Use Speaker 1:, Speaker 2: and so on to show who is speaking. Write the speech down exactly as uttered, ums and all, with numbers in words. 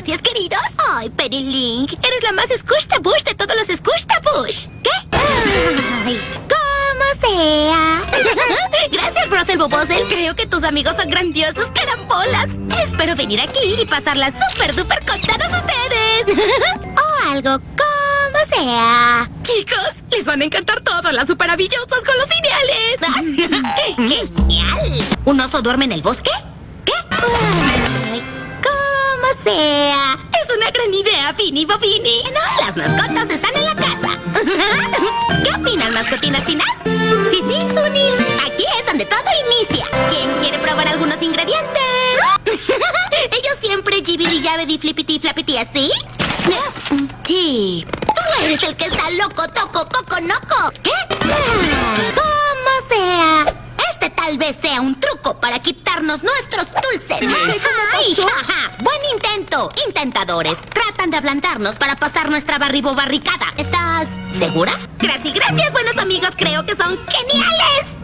Speaker 1: gracias, queridos. Ay, Penny Link, eres la más Squishtabush de todos los Squishtabush. ¿Qué? Ay, como sea. Gracias, Russell Bobosel. Creo que tus amigos son grandiosos carambolas. Espero venir aquí y pasarla súper duper con todos ustedes. O algo como sea. Chicos, les van a encantar todas las superavillosas golosineales. ¡Genial! ¿Un oso duerme en el bosque? ¿Qué? Ay, como sea. Es una gran idea, Finny Bobini. No, las mascotas están en la casa. ¿Qué opinan, mascotinas finas? Sí, sí, Sunny. Aquí es donde todo inicia. ¿Quién quiere probar algunos ingredientes? Ellos siempre jibidi yabedi flippity flappity así. Sí. Tú eres el que está loco, toco, coco, noco. ¿Qué? Como sea. Este tal vez sea un truco para quitarnos nuestros dulces. ¡Ay, jaja! ¡Buen intento! Intentadores, tratan de ablandarnos para pasar nuestra barribo barricada. ¿Estás segura? Gracias, gracias, buenos amigos. Creo que son geniales.